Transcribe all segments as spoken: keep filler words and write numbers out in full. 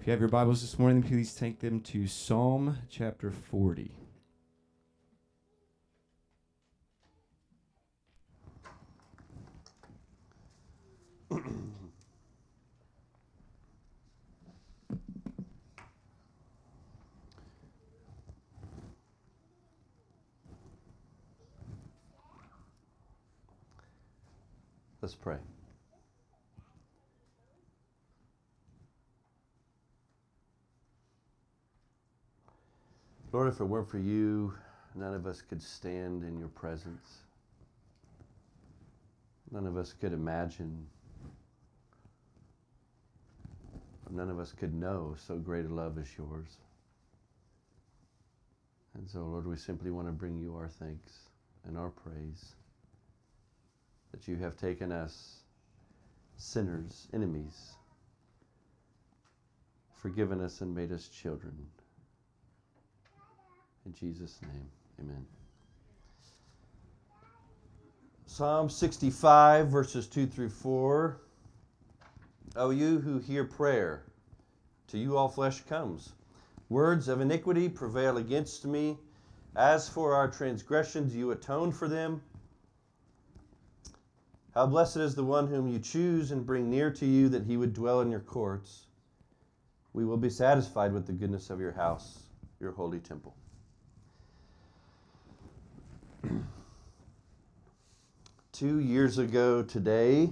If you have your Bibles this morning, please take them to Psalm chapter forty. Let's pray. Lord, if it weren't for you, none of us could stand in your presence. None of us could imagine. None of us could know so great a love as yours. And so, Lord, we simply want to bring you our thanks and our praise that you have taken us, sinners, enemies, forgiven us and made us children. In Jesus' name, amen. Psalm sixty-five, verses two through four. O you who hear prayer, to you all flesh comes. Words of iniquity prevail against me. As for our transgressions, you atone for them. How blessed is the one whom you choose and bring near to you, that he would dwell in your courts. We will be satisfied with the goodness of your house, your holy temple. Two years ago today,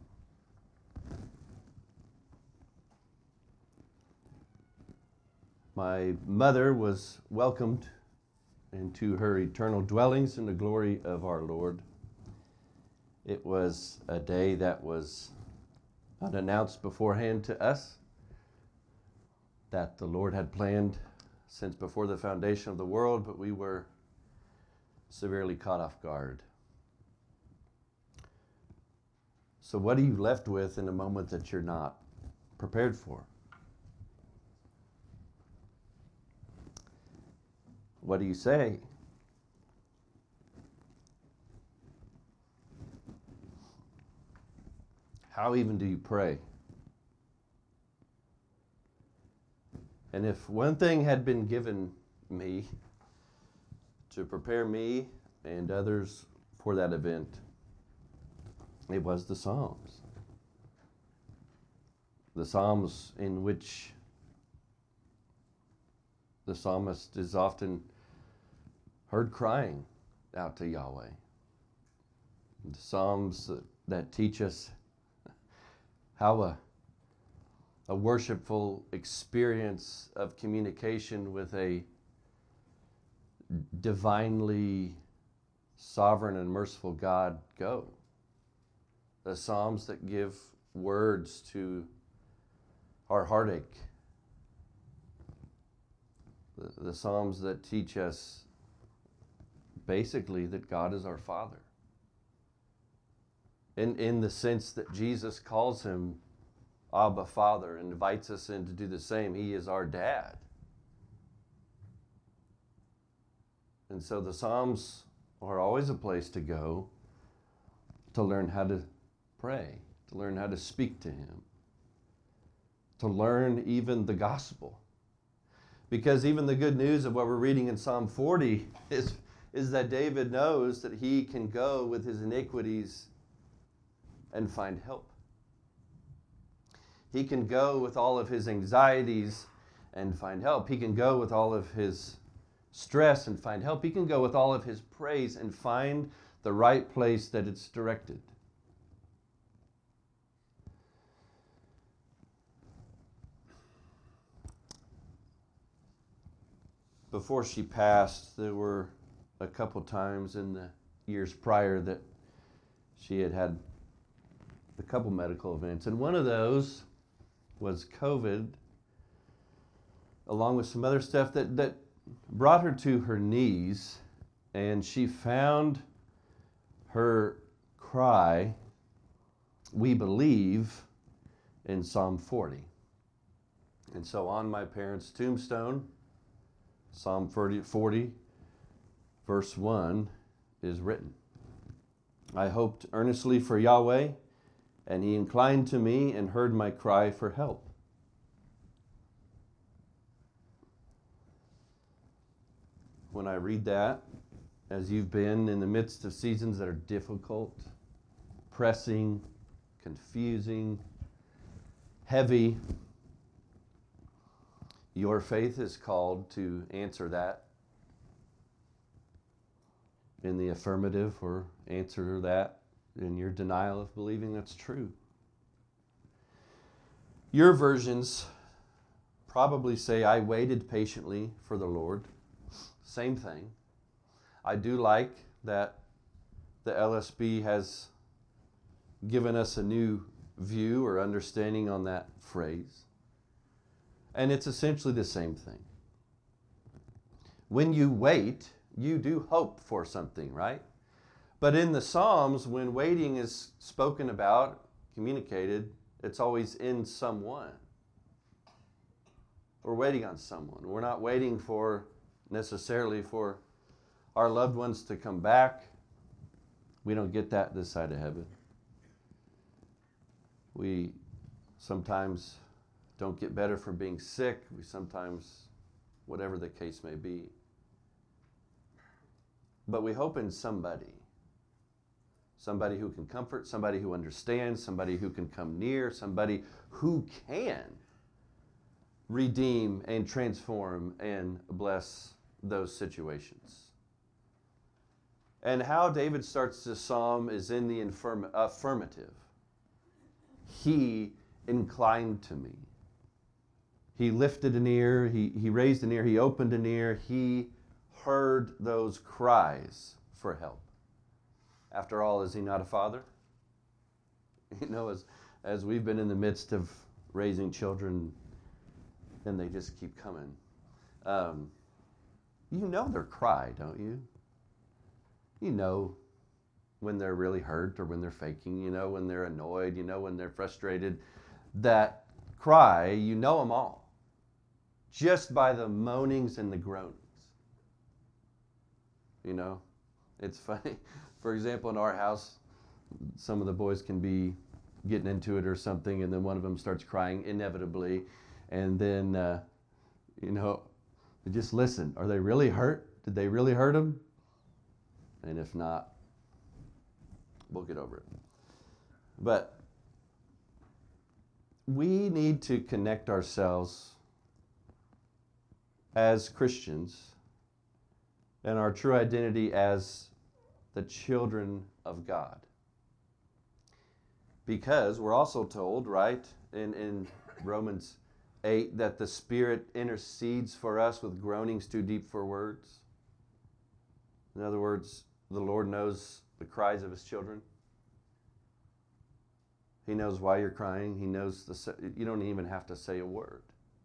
my mother was welcomed into her eternal dwellings in the glory of our Lord. It was a day that was unannounced beforehand to us, that the Lord had planned since before the foundation of the world, but we were severely caught off guard. So what are you left with in a moment that you're not prepared for? What do you say? How even do you pray? And if one thing had been given me to prepare me and others for that event, it was the Psalms. The Psalms in which the psalmist is often heard crying out to Yahweh. The Psalms that, that teach us how a, a worshipful experience of communication with a divinely sovereign and merciful God go. The Psalms that give words to our heartache. The, the Psalms that teach us basically that God is our Father. In, in the sense that Jesus calls him Abba Father and invites us in to do the same. He is our dad. And so the Psalms are always a place to go to learn how to pray, to learn how to speak to him, to learn even the gospel. Because even the good news of what we're reading in Psalm forty is, is that David knows that he can go with his iniquities and find help. He can go with all of his anxieties and find help. He can go with all of his stress and find help. He can go with all of his praise and find the right place that it's directed. Before she passed, there were a couple times in the years prior that she had had a couple medical events. And one of those was COVID, along with some other stuff that, that brought her to her knees. And she found her cry, we believe, in Psalm forty. And so on my parents' tombstone, Psalm forty, verse one is written. I hoped earnestly for Yahweh, and he inclined to me and heard my cry for help. when I read that, as you've been in the midst of seasons that are difficult, pressing, confusing, heavy. Your faith is called to answer that in the affirmative, or answer that in your denial of believing that's true. Your versions probably say, I waited patiently for the Lord. Same thing. I do like that the L S B has given us a new view or understanding on that phrase. And it's essentially the same thing. When you wait, you do hope for something, right? But in the Psalms, when waiting is spoken about, communicated, it's always in someone. We're waiting on someone. We're not waiting for necessarily for our loved ones to come back. We don't get that this side of heaven. We sometimes don't get better from being sick. We sometimes, whatever the case may be. But we hope in somebody. Somebody who can comfort, somebody who understands, somebody who can come near, somebody who can redeem and transform and bless those situations. And how David starts this psalm is in the affirm- affirmative. He inclined to me. He lifted an ear, he, he raised an ear, he opened an ear, he heard those cries for help. After all, is he not a father? You know, as, as we've been in the midst of raising children, and they just keep coming. Um, you know their cry, don't you? You know when they're really hurt or when they're faking. You know when they're annoyed. You know when they're frustrated. That cry, you know them all. Just by the moanings and the groanings. You know, it's funny. For example, in our house, some of the boys can be getting into it or something, and then one of them starts crying inevitably. And then, uh, you know, just listen. Are they really hurt? Did they really hurt him? And if not, we'll get over it. But we need to connect ourselves as Christians and our true identity as the children of God. Because we're also told, right, in, in Romans eight, that the Spirit intercedes for us with groanings too deep for words. In other words, the Lord knows the cries of his children. He knows why you're crying. He knows the, you don't even have to say a word.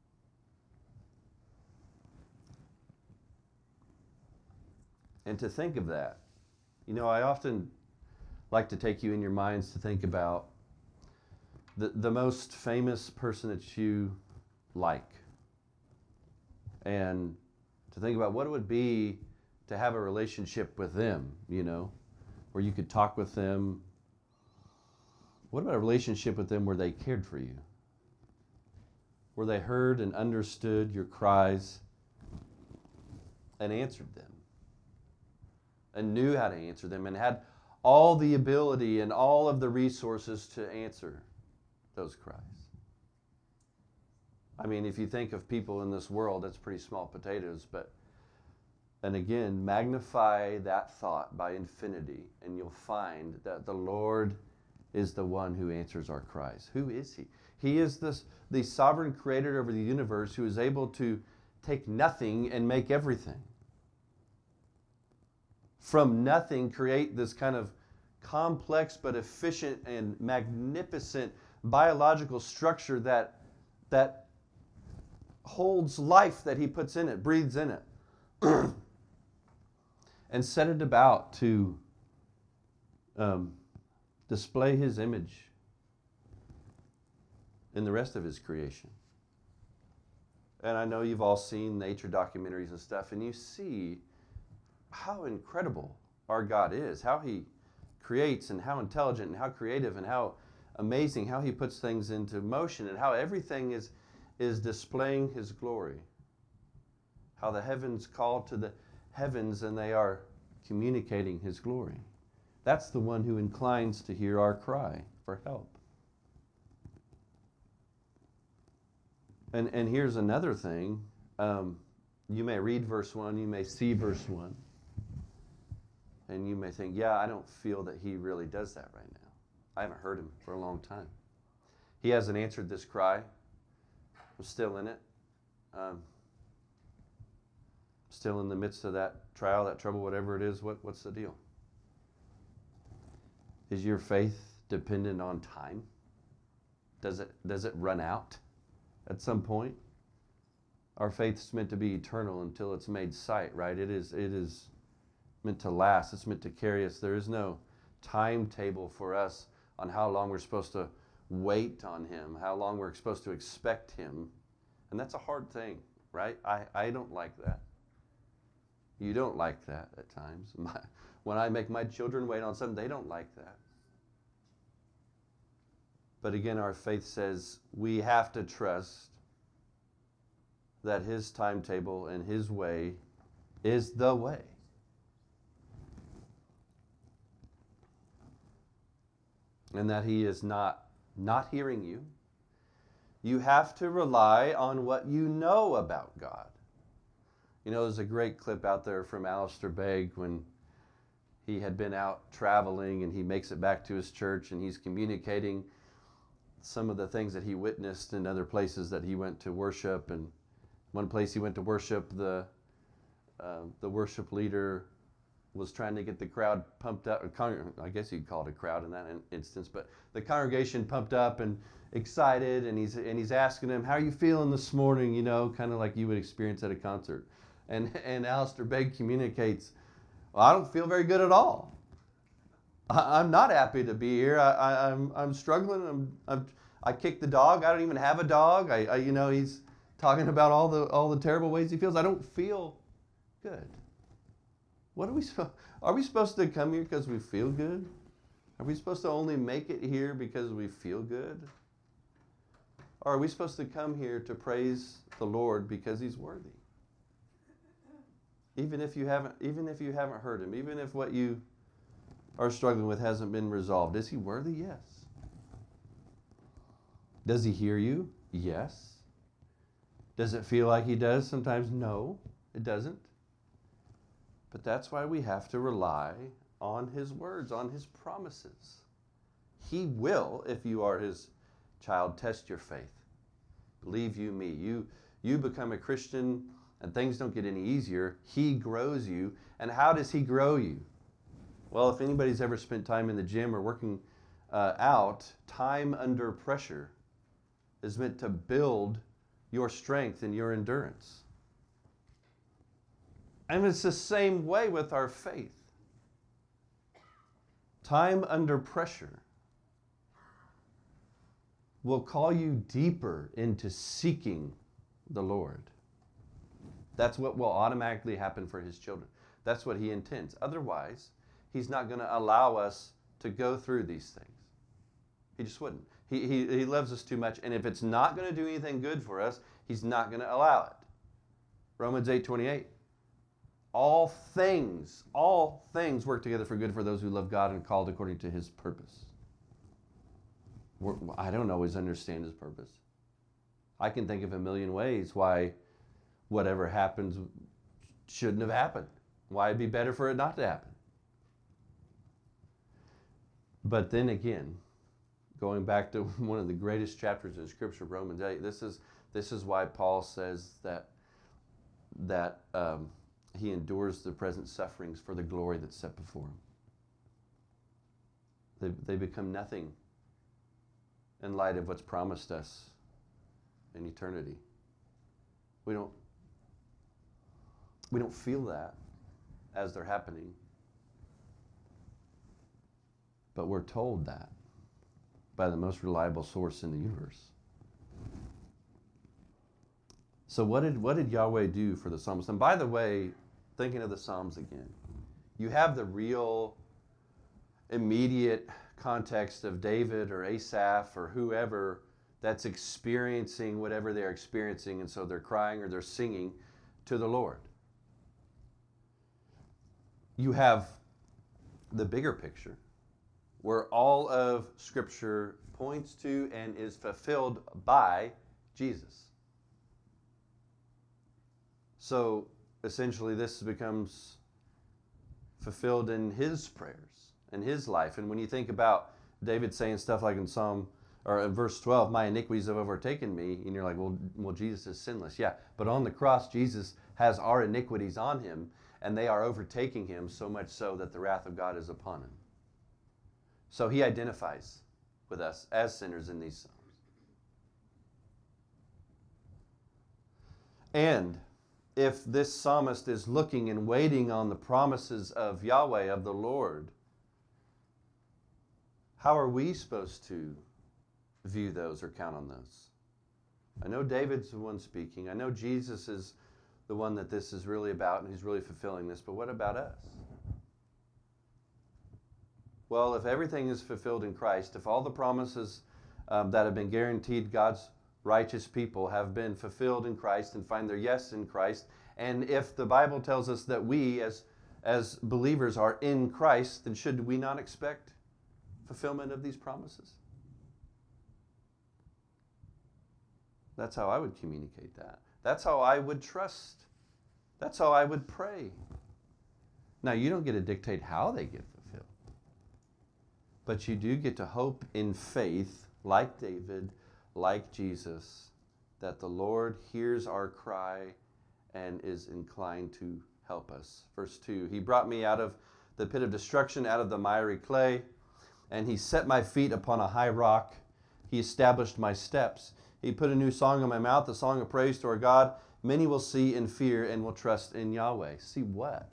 And to think of that, you know, I often like to take you in your minds to think about the, the most famous person that you like. And to think about what it would be to have a relationship with them, you know, where you could talk with them. What about a relationship with them where they cared for you? Where they heard and understood your cries and answered them. And knew how to answer them and had all the ability and all of the resources to answer those cries. I mean, if you think of people in this world, that's pretty small potatoes, but, and again, magnify that thought by infinity, and you'll find that the Lord is the one who answers our cries. Who is he? He is this, the sovereign creator over the universe who is able to take nothing and make everything. From nothing, create this kind of complex but efficient and magnificent biological structure that, that holds life that he puts in it, breathes in it, and set it about to um, display his image in the rest of his creation. And I know you've all seen nature documentaries and stuff, and you see how incredible our God is, how he creates and how intelligent and how creative and how amazing, how he puts things into motion and how everything is, is displaying his glory. How the heavens call to the heavens and they are communicating his glory. That's the one who inclines to hear our cry for help. And, and here's another thing. Um, you may read verse one, you may see verse one, and you may think, yeah, I don't feel that he really does that right now. I haven't heard him for a long time. He hasn't answered this cry. I'm still in it. Um, still in the midst of that trial, that trouble, whatever it is. What, what's the deal? Is your faith dependent on time? Does it, does it run out at some point? Our faith's meant to be eternal until it's made sight, right? It is, it is meant to last. It's meant to carry us. There is no timetable for us on how long we're supposed to wait on him, how long we're supposed to expect him. And that's a hard thing, right? I, I don't like that. You don't like that at times. My, when I make my children wait on something, they don't like that. But again, our faith says we have to trust that his timetable and his way is the way. And that he is not, not hearing you. You have to rely on what you know about God. You know, there's a great clip out there from Alistair Begg when he had been out traveling and he makes it back to his church and he's communicating some of the things that he witnessed in other places that he went to worship. And one place he went to worship, the uh, the worship leader was trying to get the crowd pumped up. I guess you'd call it a crowd in that instance, but the congregation pumped up and excited, and he's and he's asking them, "How are you feeling this morning?" You know, kind of like you would experience at a concert. And and Alistair Begg communicates, "Well, I don't feel very good at all. I, I'm not happy to be here. I, I, I'm I'm struggling. I'm, I'm I kicked the dog. I don't even have a dog. I, I you know he's talking about all the all the terrible ways he feels. I don't feel good. What are we are we supposed to come here because we feel good? Are we supposed to only make it here because we feel good? Or are we supposed to come here to praise the Lord because he's worthy? Even if you haven't even if you haven't heard him, even if what you are struggling with hasn't been resolved, is he worthy? Yes. Does he hear you? Yes. Does it feel like he does sometimes? No, it doesn't. But that's why we have to rely on his words, on his promises. He will, if you are his child, test your faith. Believe you me. You, you become a Christian and things don't get any easier. He grows you. And how does he grow you? Well, if anybody's ever spent time in the gym or working uh, out, time under pressure is meant to build your strength and your endurance. And it's the same way with our faith. Time under pressure will call you deeper into seeking the Lord. That's what will automatically happen for his children. That's what he intends. Otherwise, he's not going to allow us to go through these things. He just wouldn't. He, he, he loves us too much, and if it's not going to do anything good for us, he's not going to allow it. Romans eight twenty-eight. All things, all things work together for good for those who love God and are called according to his purpose. We're, I don't always understand his purpose. I can think of a million ways why whatever happens shouldn't have happened. Why it'd be better for it not to happen. But then again, going back to one of the greatest chapters in Scripture, Romans eight, this is this is why Paul says that that um, he endures the present sufferings for the glory that's set before him. They, they become nothing in light of what's promised us in eternity. We don't we don't feel that as they're happening, but we're told that by the most reliable source in the universe. So what did what did Yahweh do for the psalmist? And by the way, thinking of the Psalms again, you have the real immediate context of David or Asaph or whoever that's experiencing whatever they're experiencing, and so they're crying or they're singing to the Lord. you have the bigger picture where all of Scripture points to and is fulfilled by Jesus. So essentially this becomes fulfilled in his prayers and his life. And when you think about David saying stuff like in Psalm or in verse twelve, my iniquities have overtaken me, and you're like, well, well, Jesus is sinless. Yeah, but on the cross, Jesus has our iniquities on him, and they are overtaking him, so much so that the wrath of God is upon him. So he identifies with us as sinners in these Psalms. And if this psalmist is looking and waiting on the promises of Yahweh, of the Lord, how are we supposed to view those or count on those? I know David's the one speaking. I know Jesus is the one that this is really about, and he's really fulfilling this, but what about us? Well, if everything is fulfilled in Christ, if all the promises um, that have been guaranteed God's righteous people have been fulfilled in Christ and find their yes in Christ, and if the Bible tells us that we as, as believers are in Christ, then should we not expect fulfillment of these promises? That's how I would communicate that. That's how I would trust. That's how I would pray. Now, you don't get to dictate how they get fulfilled, but you do get to hope in faith, like David, like Jesus, that the Lord hears our cry and is inclined to help us. Verse two, he brought me out of the pit of destruction, out of the miry clay, and he set my feet upon a high rock. He established my steps. He put a new song in my mouth, a song of praise to our God. Many will see and fear and will trust in Yahweh. See what?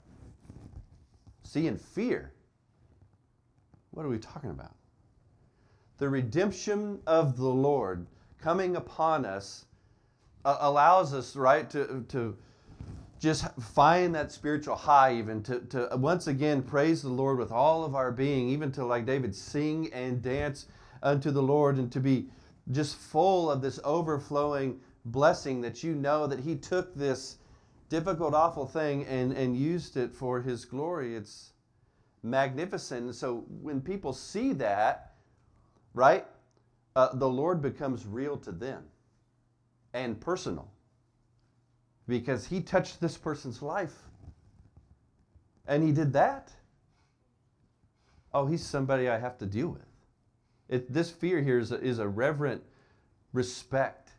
See and fear. What are we talking about? The redemption of the Lord coming upon us uh, allows us, right, to, to just find that spiritual high, even to, to once again praise the Lord with all of our being, even to, like David, sing and dance unto the Lord, and to be just full of this overflowing blessing that you know that he took this difficult, awful thing and, and used it for his glory. It's magnificent. And so when people see that, right, uh, the Lord becomes real to them and personal, because he touched this person's life and he did that. Oh, he's somebody I have to deal with. It, this fear here is a, is a reverent respect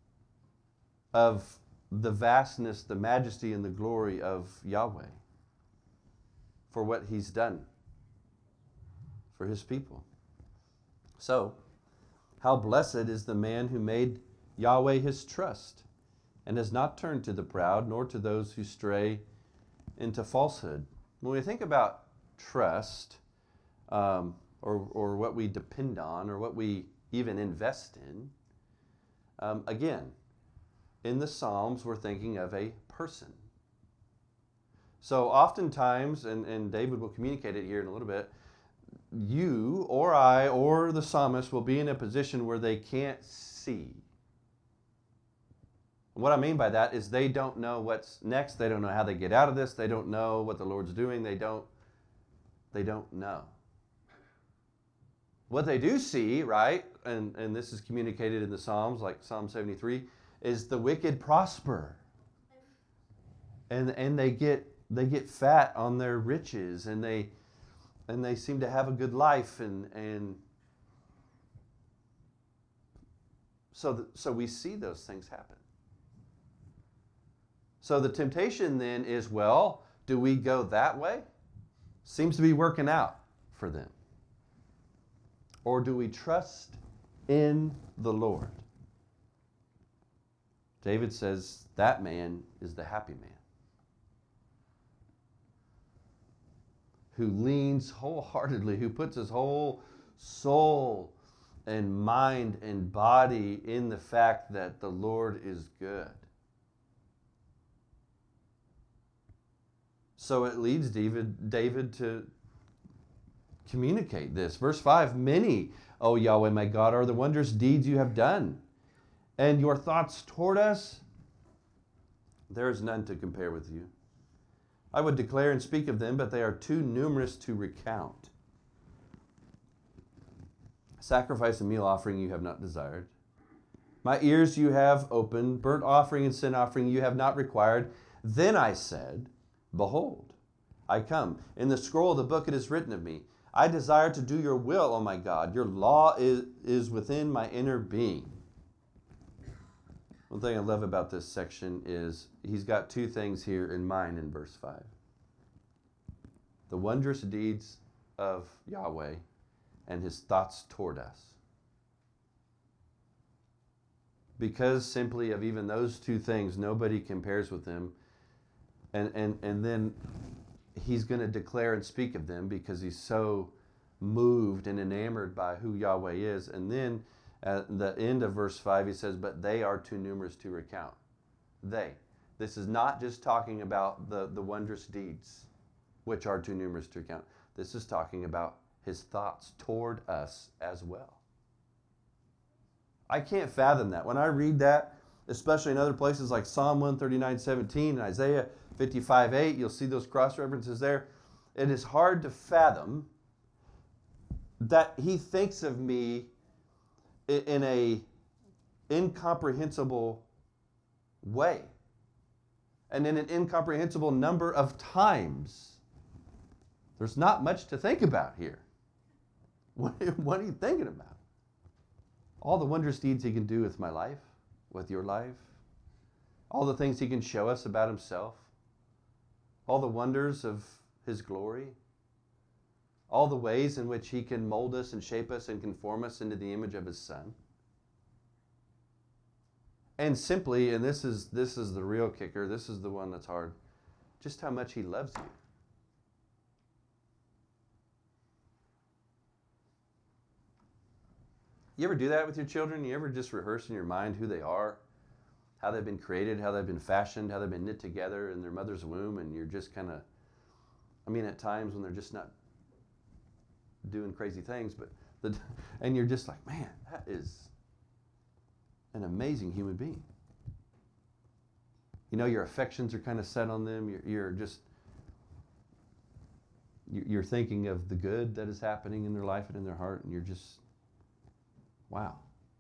of the vastness, the majesty, and the glory of Yahweh for what he's done for his people. So, how blessed is the man who made Yahweh his trust and has not turned to the proud, nor to those who stray into falsehood. When we think about trust, um, or, or what we depend on, or what we even invest in, um, again, in the Psalms, we're thinking of a person. So oftentimes, and, and David will communicate it here in a little bit, you or I or the psalmist will be in a position where they can't see. What I mean by that is they don't know what's next. They don't know how they get out of this. They don't know what the Lord's doing. They don't, they don't know. What they do see, right, and, and this is communicated in the Psalms, like Psalm seventy-three, is the wicked prosper. And, and they get they get fat on their riches, and they and they seem to have a good life, and and so the, so we see those things happen. So the temptation then is, well, do we go that way? Seems to be working out for them. Or do we trust in the Lord? David says that man is the happy man, who leans wholeheartedly, who puts his whole soul and mind and body in the fact that the Lord is good. So it leads David, David to communicate this. Verse five, many, O Yahweh my God, are the wondrous deeds you have done, and your thoughts toward us, there is none to compare with you. I would declare and speak of them, but they are too numerous to recount. Sacrifice and meal offering you have not desired. My ears you have opened, burnt offering and sin offering you have not required. Then I said, behold, I come. In the scroll of the book it is written of me, I desire to do your will, O my God. Your law is, is within my inner being. One thing I love about this section is he's got two things here in mind in verse five. The wondrous deeds of Yahweh and his thoughts toward us. Because simply of even those two things, nobody compares with them. And, and, and then he's going to declare and speak of them because he's so moved and enamored by who Yahweh is. And then at the end of verse five, he says, but they are too numerous to recount. They. This is not just talking about the, the wondrous deeds, which are too numerous to recount. This is talking about his thoughts toward us as well. I can't fathom that. When I read that, especially in other places like Psalm one thirty-nine seventeen and Isaiah fifty-five eight, you'll see those cross references there. It is hard to fathom that he thinks of me in a incomprehensible way and in an incomprehensible number of times. There's not much to think about here. What, what are you thinking about? All the wondrous deeds he can do with my life, with your life, all the things he can show us about himself, all the wonders of his glory, all the ways in which he can mold us and shape us and conform us into the image of his Son. And simply, and this is this is the real kicker, this is the one that's hard, just how much he loves you. You ever do that with your children? You ever just rehearse in your mind who they are, how they've been created, how they've been fashioned, how they've been knit together in their mother's womb, and you're just kind of, I mean, at times when they're just not doing crazy things, but the, and you're just like, man, that is an amazing human being. You know, your affections are kind of set on them. You're, you're just, you're thinking of the good that is happening in their life and in their heart, and you're just, wow.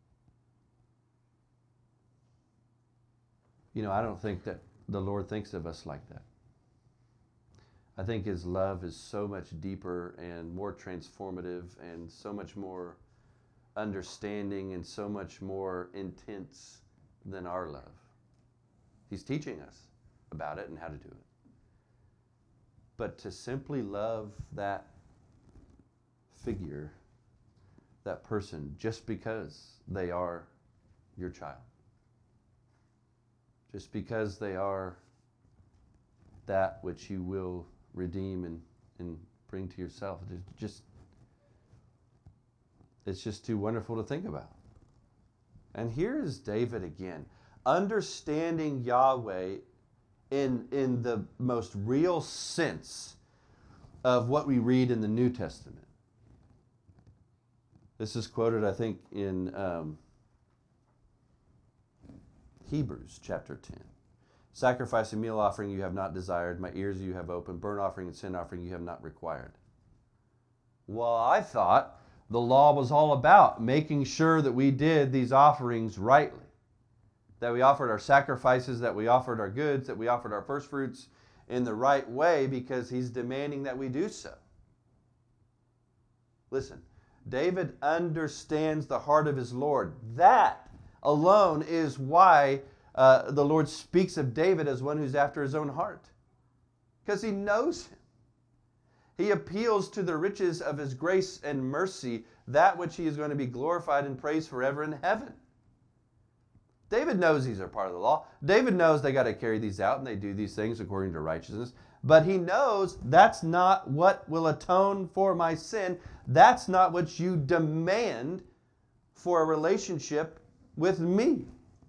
You know, I don't think that the Lord thinks of us like that. I think his love is so much deeper and more transformative and so much more understanding and so much more intense than our love. He's teaching us about it and how to do it. But to simply love that figure, that person, just because they are your child, just because they are that which you will redeem and, and bring to yourself, it's just, it's just too wonderful to think about. And here is David again, understanding Yahweh in, in the most real sense of what we read in the New Testament. This is quoted, I think, in um, Hebrews chapter ten. Sacrifice and meal offering you have not desired. My ears you have opened. Burnt offering and sin offering you have not required. Well, I thought the law was all about making sure that we did these offerings rightly. That we offered our sacrifices, that we offered our goods, that we offered our first fruits in the right way because he's demanding that we do so. Listen, David understands the heart of his Lord. That alone is why uh, the Lord speaks of David as one who's after his own heart. Because he knows him. He appeals to the riches of his grace and mercy, that which he is going to be glorified and praised forever in heaven. David knows these are part of the law. David knows they got to carry these out and they do these things according to righteousness. But he knows that's not what will atone for my sin. That's not what you demand for a relationship with me.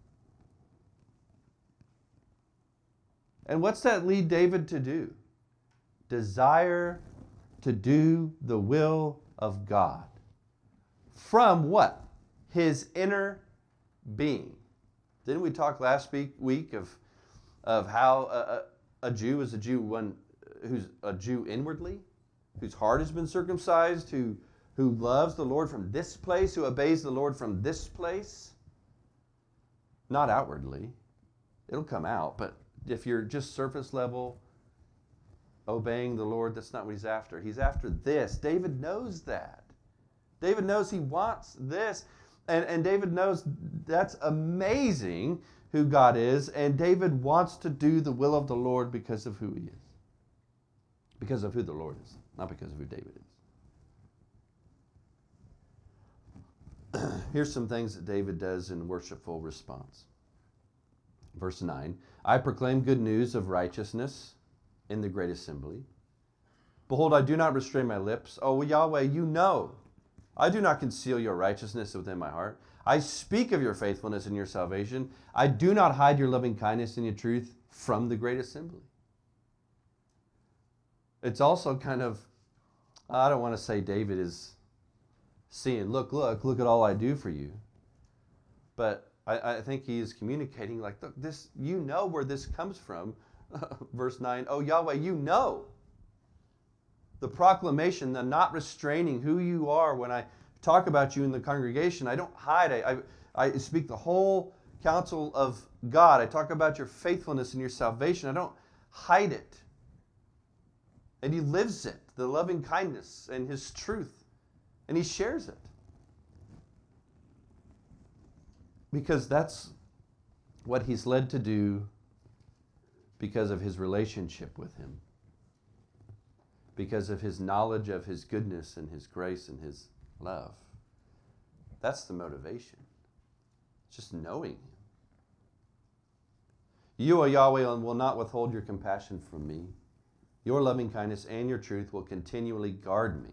And what's that lead David to do? Desire to do the will of God. From what? His inner being. Didn't we talk last week, week of, of how a, a, a Jew is a Jew when who's a Jew inwardly, whose heart has been circumcised, who, who loves the Lord from this place, who obeys the Lord from this place. Not outwardly. It'll come out, but if you're just surface level, obeying the Lord, that's not what he's after. He's after this. David knows that. David knows he wants this. And, and David knows that's amazing who God is. And David wants to do the will of the Lord because of who he is. Because of who the Lord is, not because of who David is. Here's some things that David does in worshipful response. Verse nine, I proclaim good news of righteousness in the great assembly. Behold, I do not restrain my lips. O Yahweh, you know. I do not conceal your righteousness within my heart. I speak of your faithfulness and your salvation. I do not hide your loving kindness and your truth from the great assembly. It's also kind of, I don't want to say David is seeing, look, look, look at all I do for you. But I, I think he is communicating like, look, this, you know where this comes from. Verse nine, oh Yahweh, you know. The proclamation, the not restraining who you are. When I talk about you in the congregation, I don't hide. I, I, I speak the whole counsel of God. I talk about your faithfulness and your salvation. I don't hide it. And he lives it, the loving kindness and his truth. And he shares it. Because that's what he's led to do because of his relationship with him. Because of his knowledge of his goodness and his grace and his love. That's the motivation. It's just knowing him. You, O Yahweh, will not withhold your compassion from me. Your loving kindness and your truth will continually guard me.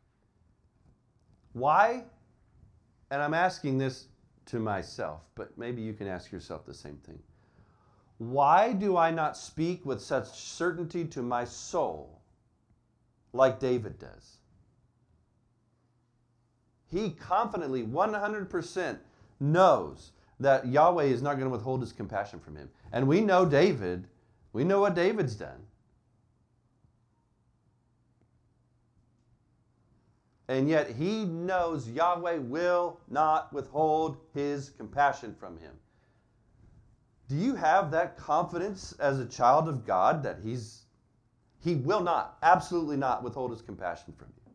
Why? And I'm asking this to myself, but maybe you can ask yourself the same thing. Why do I not speak with such certainty to my soul like David does? He confidently, one hundred percent knows that Yahweh is not going to withhold his compassion from him. And we know David, we know what David's done. And yet he knows Yahweh will not withhold his compassion from him. Do you have that confidence as a child of God that he's, he will not, absolutely not withhold his compassion from you?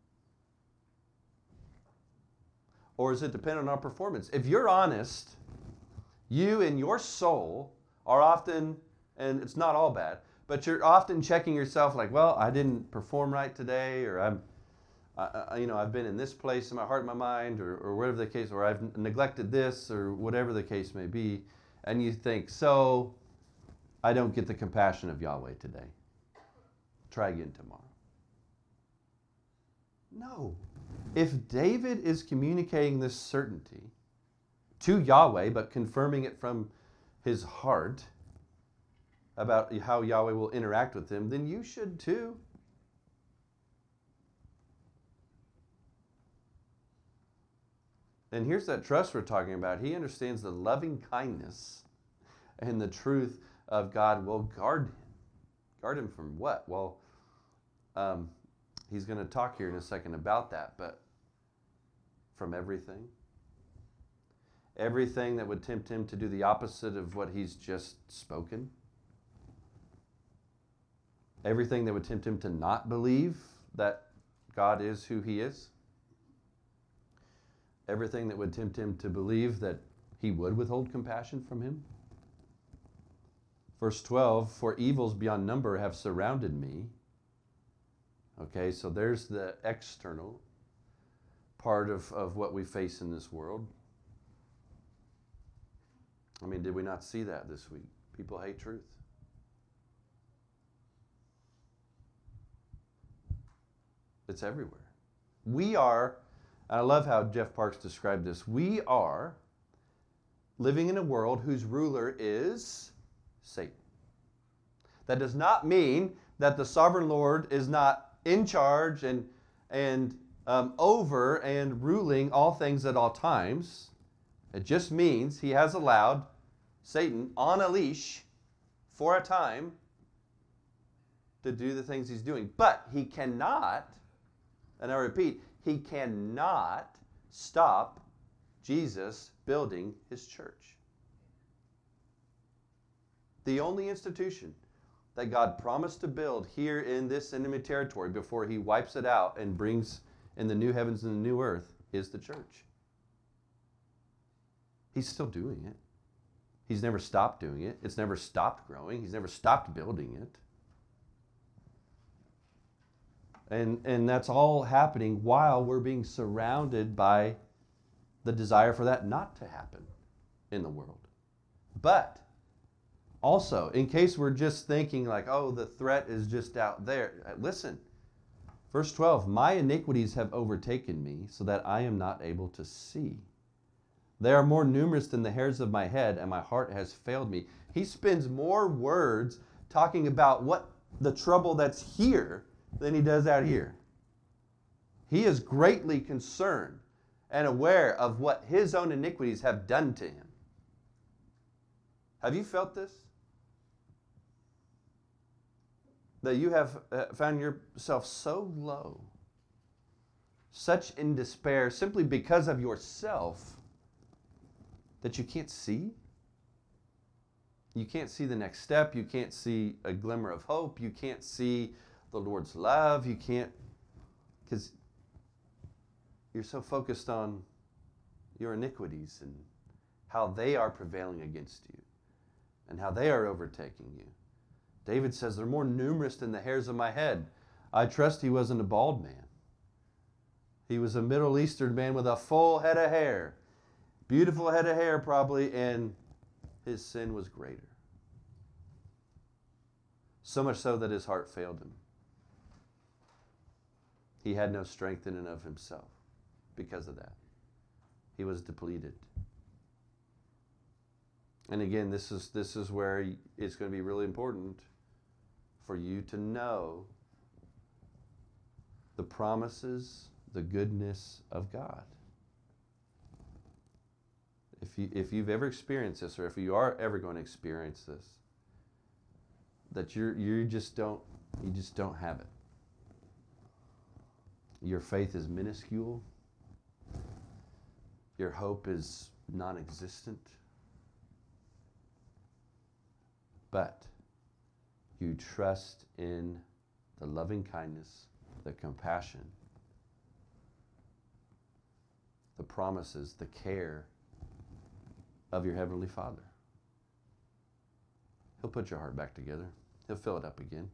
Or is it dependent on our performance? If you're honest, you and your soul are often, and it's not all bad, but you're often checking yourself like, well, I didn't perform right today, or I'm, I, you know, I've been in this place in my heart and my mind, or, or whatever the case, or I've neglected this, or whatever the case may be, and you think, so I don't get the compassion of Yahweh today. Try again tomorrow. No. If David is communicating this certainty to Yahweh, but confirming it from his heart about how Yahweh will interact with him, then you should too. And here's that trust we're talking about. He understands the loving kindness and the truth of God will guard him. Guard him from what? Well, um, he's going to talk here in a second about that, but from everything. Everything that would tempt him to do the opposite of what he's just spoken. Everything that would tempt him to not believe that God is who he is. Everything that would tempt him to believe that he would withhold compassion from him. Verse twelve, for evils beyond number have surrounded me. Okay, so there's the external part of, of what we face in this world. I mean, did we not see that this week? People hate truth. It's everywhere. We are, and I love how Jeff Parks described this, we are living in a world whose ruler is Satan. That does not mean that the sovereign Lord is not in charge and, and um, over and ruling all things at all times. It just means he has allowed Satan on a leash for a time to do the things he's doing. But he cannot, and I repeat, he cannot stop Jesus building his church. The only institution that God promised to build here in this enemy territory before he wipes it out and brings in the new heavens and the new earth is the church. He's still doing it. He's never stopped doing it. It's never stopped growing. He's never stopped building it. And, and that's all happening while we're being surrounded by the desire for that not to happen in the world. But also, in case we're just thinking like, oh, the threat is just out there. Listen, verse twelve, my iniquities have overtaken me so that I am not able to see. They are more numerous than the hairs of my head, and my heart has failed me. He spends more words talking about what the trouble that's here than he does out here. He is greatly concerned and aware of what his own iniquities have done to him. Have you felt this? That you have found yourself so low, such in despair, simply because of yourself, that you can't see? You can't see the next step. You can't see a glimmer of hope. You can't see the Lord's love. You can't, because you're so focused on your iniquities and how they are prevailing against you and how they are overtaking you. David says, they're more numerous than the hairs of my head. I trust he wasn't a bald man. He was a Middle Eastern man with a full head of hair. Beautiful head of hair probably, and his sin was greater. So much so that his heart failed him. He had no strength in and of himself because of that. He was depleted. And again, this is, this is where it's going to be really important for you to know the promises, the goodness of God. If you, if you've ever experienced this, or if you are ever going to experience this, that you're, you just don't, you just don't have it. Your faith is minuscule. Your hope is non-existent. But you trust in the loving kindness, the compassion, the promises, the care of your Heavenly Father. He'll put your heart back together. He'll fill it up again.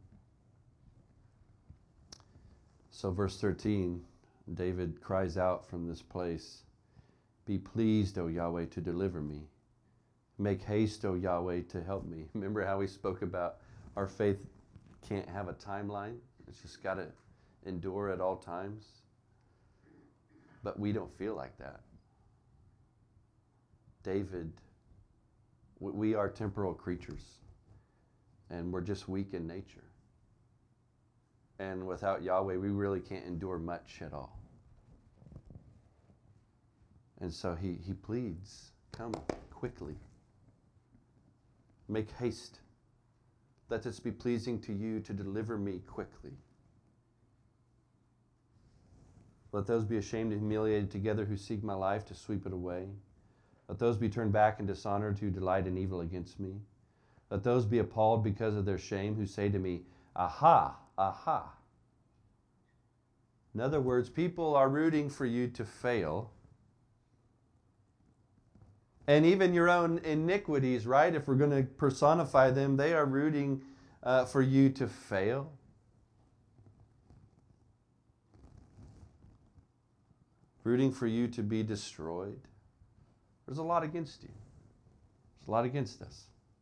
So verse thirteen, David cries out from this place, be pleased, O Yahweh, to deliver me. Make haste, O Yahweh, to help me. Remember how we spoke about our faith can't have a timeline? It's just got to endure at all times. But we don't feel like that. David, we are temporal creatures, and we're just weak in nature. And without Yahweh, we really can't endure much at all. And so he, he pleads, come quickly. Make haste. Let this be pleasing to you to deliver me quickly. Let those be ashamed and humiliated together who seek my life to sweep it away. Let those be turned back in dishonor who delight in evil against me. Let those be appalled because of their shame who say to me, aha, aha. In other words, people are rooting for you to fail. And even your own iniquities, right? If we're going to personify them, they are rooting uh, for you to fail. Rooting for you to be destroyed. There's a lot against you. There's a lot against us.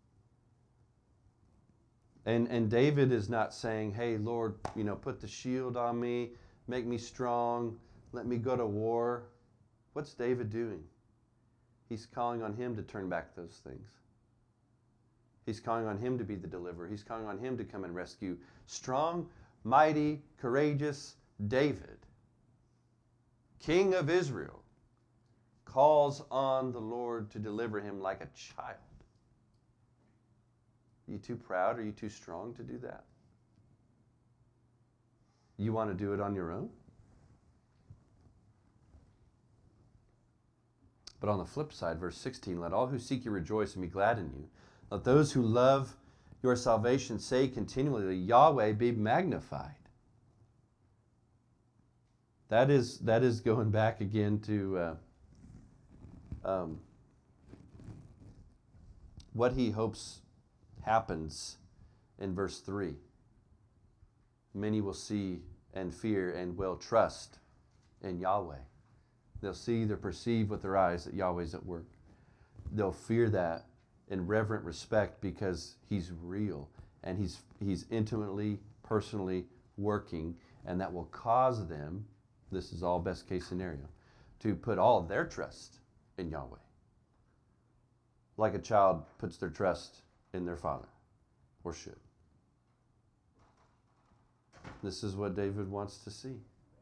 And, and David is not saying, hey, Lord, you know, put the shield on me, make me strong, let me go to war. What's David doing? He's calling on him to turn back those things. He's calling on him to be the deliverer. He's calling on him to come and rescue. Strong, mighty, courageous David, King of Israel, calls on the Lord to deliver him like a child. Are you too proud? Are you too strong to do that? You want to do it on your own? But on the flip side, verse sixteen, let all who seek you rejoice and be glad in you. Let those who love your salvation say continually, Yahweh be magnified. That is, that is going back again to uh, um, what he hopes happens in verse three. Many will see and fear and will trust in Yahweh. They'll see, they'll perceive with their eyes that Yahweh's at work. They'll fear that in reverent respect because he's real and he's, he's intimately, personally working, and that will cause them, this is all best case scenario, to put all of their trust in Yahweh. Like a child puts their trust in their father, or should. This is what David wants to see.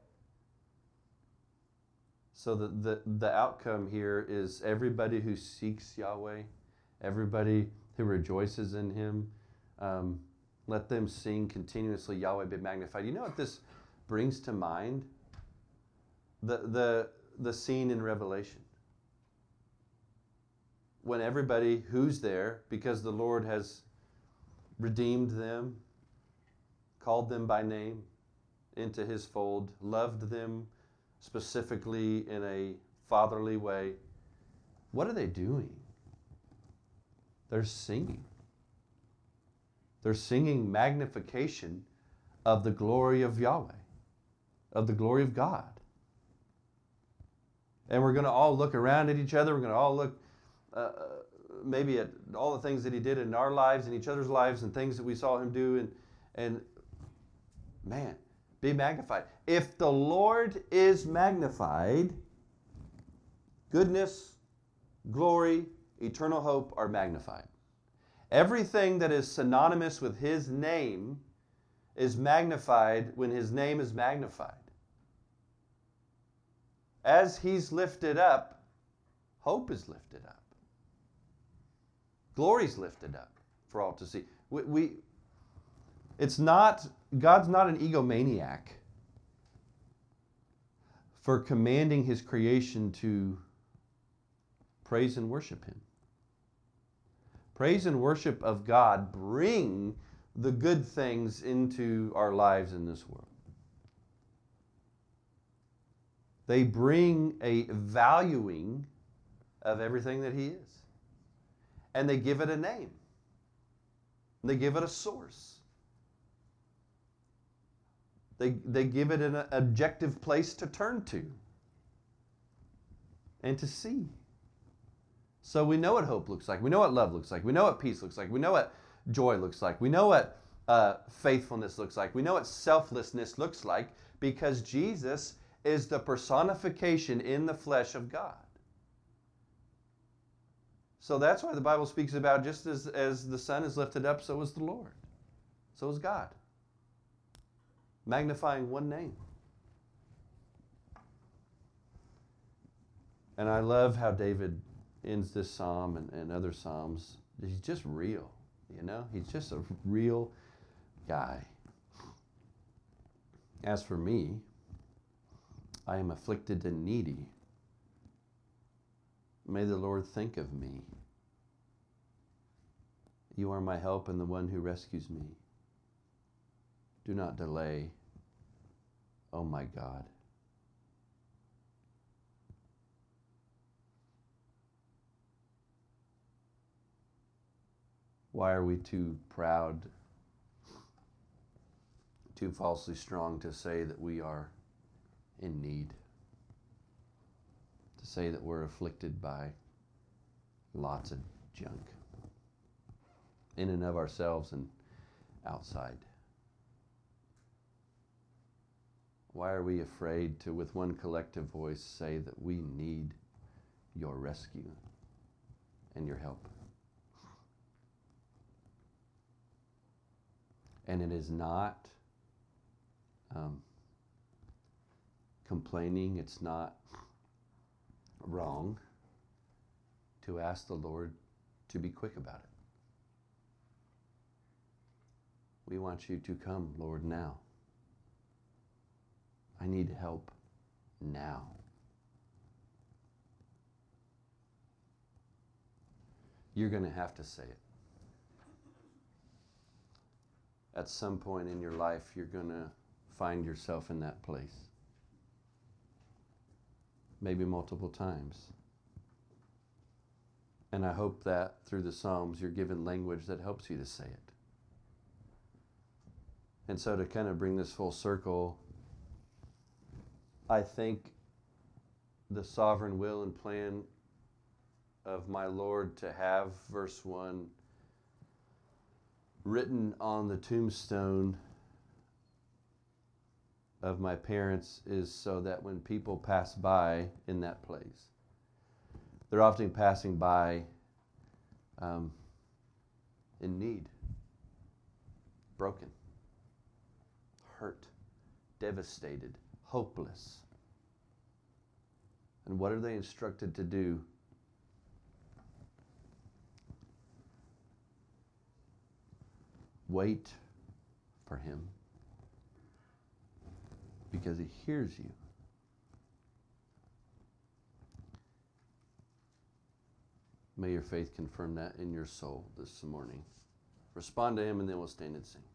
So the, the, the outcome here is everybody who seeks Yahweh, everybody who rejoices in him, um, let them sing continuously, Yahweh be magnified. You know what this brings to mind? The, the, the scene in Revelation. When everybody who's there, because the Lord has redeemed them, called them by name into his fold, loved them specifically in a fatherly way, what are they doing? They're singing. They're singing magnification of the glory of Yahweh, of the glory of God. And we're going to all look around at each other. We're going to all look uh, maybe at all the things that he did in our lives and each other's lives and things that we saw him do. And, and man, be magnified. If the Lord is magnified, goodness, glory, eternal hope are magnified. Everything that is synonymous with his name is magnified when his name is magnified. As he's lifted up, hope is lifted up. Glory's lifted up for all to see. We, we it's not, God's not an egomaniac for commanding his creation to praise and worship him. Praise and worship of God bring the good things into our lives in this world. They bring a valuing of everything that he is. And they give it a name. They give it a source. They, they give it an objective place to turn to and to see. So we know what hope looks like. We know what love looks like. We know what peace looks like. We know what joy looks like. We know what uh, faithfulness looks like. We know what selflessness looks like because Jesus is the personification in the flesh of God. So that's why the Bible speaks about just as, as the Son is lifted up, so is the Lord. So is God. Magnifying one name. And I love how David ends this psalm and, and other psalms. He's just real, you know? He's just a real guy. As for me, I am afflicted and needy. May the Lord think of me. You are my help and the one who rescues me. Do not delay, oh my God. Why are we too proud, too falsely strong to say that we are in need? To say that we're afflicted by lots of junk in and of ourselves and outside. Why are we afraid to, with one collective voice, say that we need your rescue and your help? And it is not um, complaining, it's not wrong to ask the Lord to be quick about it. We want you to come, Lord, now. I need help now. You're going to have to say it. At some point in your life, you're going to find yourself in that place. Maybe multiple times. And I hope that through the Psalms, you're given language that helps you to say it. And so to kind of bring this full circle, I think the sovereign will and plan of my Lord to have verse one written on the tombstone of my parents is so that when people pass by in that place, they're often passing by um, in need, broken, hurt, devastated, hopeless. And what are they instructed to do? Wait for him, because he hears you. May your faith confirm that in your soul this morning. Respond to him, and then we'll stand and sing.